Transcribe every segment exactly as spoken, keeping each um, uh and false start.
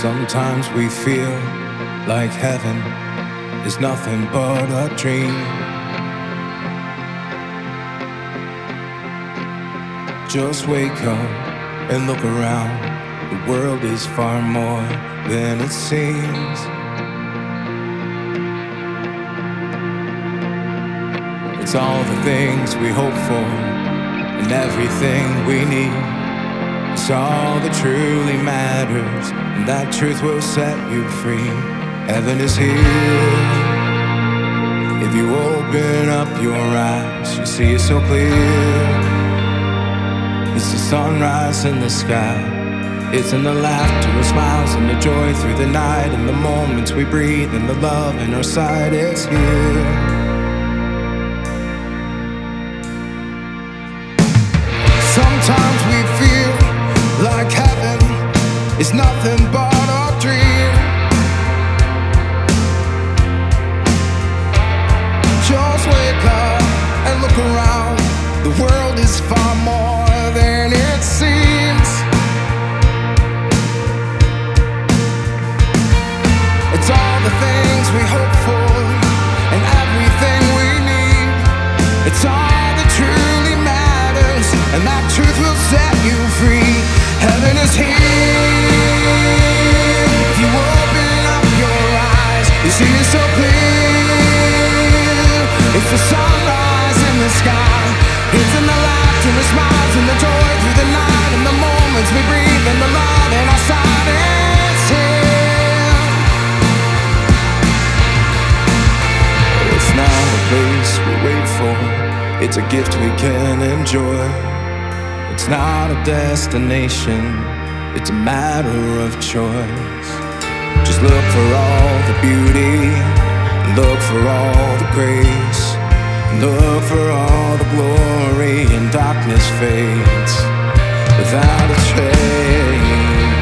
Sometimes we feel like heaven is nothing but a dream. Just wake up and look around. The world is far more than it seems. It's all the things we hope for and everything we need. It's all that truly matters, and that truth will set you free. Heaven is here. If you open up your eyes, you see it so clear. It's the sunrise in the sky. It's in the laughter, the smiles, and the joy through the night, and the moments we breathe, and the love in our sight. It's here. Sometimes we feel like heaven is nothing but a dream. Just wake up and look around. The world is far more than it seems. It's all the things we hope for and everything we need. It's all that truly matters, and that truth will set you free. Heaven is here. If you open up your eyes, you see it so clear. It's the sunrise in the sky. It's in the laughter, the smiles, and the joy through the night, and the moments we breathe, and the love in our sight. It's here. It's not a place we wait for. It's a gift we can enjoy. It's not a destination, it's a matter of choice. Just look for all the beauty, look for all the grace, look for all the glory, and darkness fades without a trace.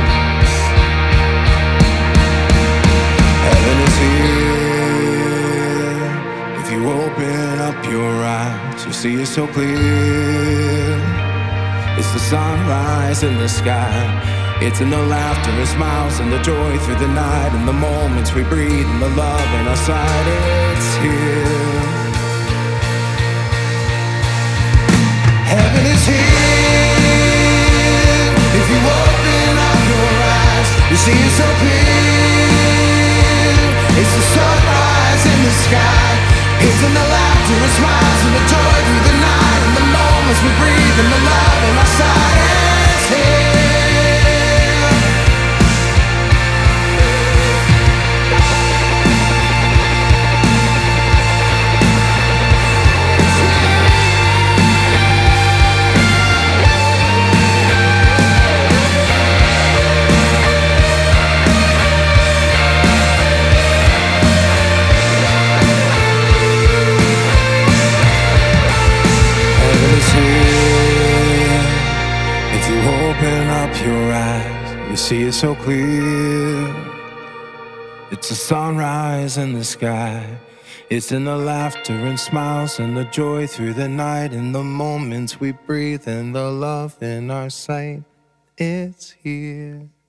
Heaven is here. If you open up your eyes, you see it so clear. It's the sunrise in the sky. It's in the laughter, the smiles, and the joy through the night, and the moments we breathe, and the love in our sight. It's here. Heaven is here. If you open up your eyes, you see it so clear. It's the sunrise in the sky. It's in the laughter, the smiles, and the joy through the night, and the moments we breathe, and the love in our sight. It's here. If you open up your eyes, you see it so clear. It's a sunrise in the sky. It's in the laughter and smiles, and the joy through the night, and the moments we breathe, and the love in our sight. It's here.